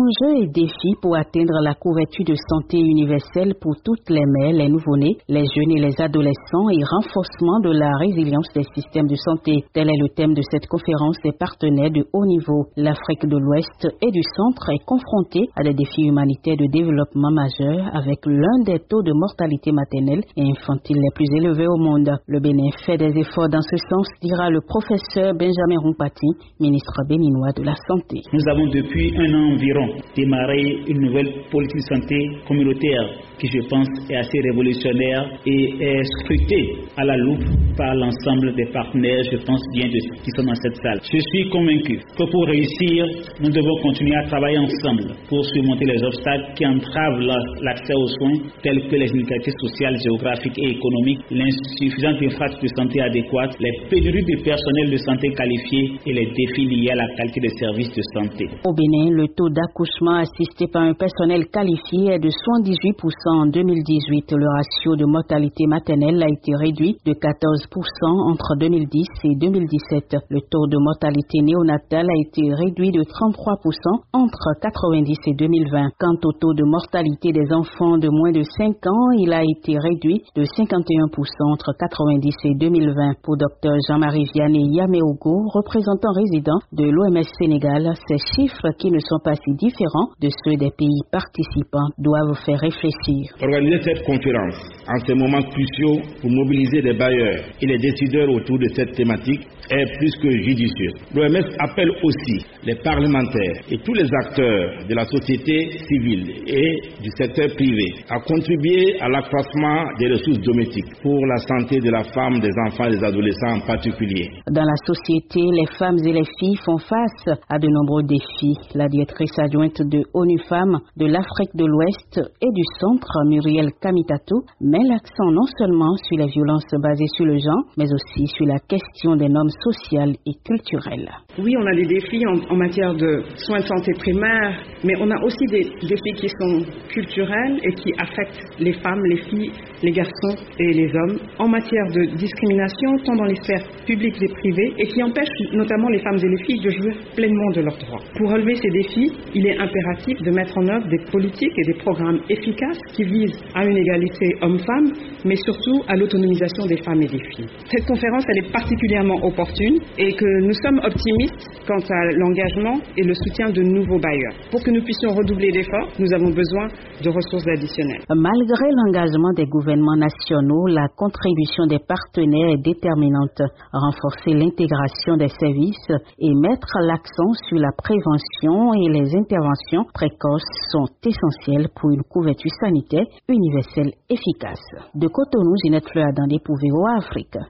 Enjeux et défis pour atteindre la couverture de santé universelle pour toutes les mères, les nouveau-nés, les jeunes et les adolescents et renforcement de la résilience des systèmes de santé. Tel est le thème de cette conférence des partenaires de haut niveau. L'Afrique de l'Ouest et du Centre est confrontée à des défis humanitaires de développement majeurs avec l'un des taux de mortalité maternelle et infantile les plus élevés au monde. Le Bénin fait des efforts dans ce sens, dira le professeur Benjamin Rumpati, ministre béninois de la Santé. Nous avons depuis un an environ démarré une nouvelle politique de santé communautaire qui, je pense, est assez révolutionnaire et est scrutée à la loupe par l'ensemble des partenaires, je pense bien qui sont dans cette salle. Je suis convaincu que pour réussir, nous devons continuer à travailler ensemble pour surmonter les obstacles qui entravent l'accès aux soins, tels que les inégalités sociales, géographiques et économiques, l'insuffisance d'infrastructures de santé adéquates, les pénuries de personnel de santé qualifié et les défis liés à la qualité des services de santé. Au Bénin, le taux d'accouchement assisté par un personnel qualifié est de 78% en 2018. Le ratio de mortalité maternelle a été réduit de 14% entre 2010 et 2017. Le taux de mortalité néonatale a été réduit de 33% entre 90 et 2020. Quant au taux de mortalité des enfants de moins de 5 ans, il a été réduit de 51% entre 90 et 2020. Pour Dr Jean-Marie Vianney Yameogo, représentant résident de l'OMS Sénégal, ces chiffres qui ne sont pas si différents de ceux des pays participants doivent faire réfléchir. Organiser cette conférence en ces moments cruciaux pour mobiliser les bailleurs et les décideurs autour de cette thématique est plus que judicieux. L'OMS appelle aussi les parlementaires et tous les acteurs de la société civile et du secteur privé à contribuer à l'accroissement des ressources domestiques pour la santé de la femme, des enfants et des adolescents en particulier. Dans la société, les femmes et les filles font face à de nombreux défis. La directrice adjointe de ONU Femmes de l'Afrique de l'Ouest et du Centre, Muriel Kamitatou, met l'accent non seulement sur les violences basées sur le genre, mais aussi sur la question des normes sociales et culturelles. Oui, on a des défis en matière de soins de santé primaires, mais on a aussi des défis qui sont culturels et qui affectent les femmes, les filles, les garçons et les hommes en matière de discrimination, tant dans les sphères publiques et privées, et qui empêchent notamment les femmes et les filles de jouir pleinement de leurs droits. Pour relever ces défis, il est impératif de mettre en œuvre des politiques et des programmes efficaces qui visent à une égalité homme-femme, mais surtout à l'autonomisation des femmes et des filles. Cette conférence, elle est particulièrement opportune et que nous sommes optimistes quant à l'engagement et le soutien de nouveaux bailleurs. Pour que nous puissions redoubler d'efforts, nous avons besoin de ressources additionnelles. Malgré l'engagement des gouvernements nationaux, la contribution des partenaires est déterminante. Renforcer l'intégration des services et mettre l'accent sur la prévention et les interventions précoces sont essentielles pour une couverture sanitaire universelle efficace. De Cotonou, Ginette Fleur dans des Afrique.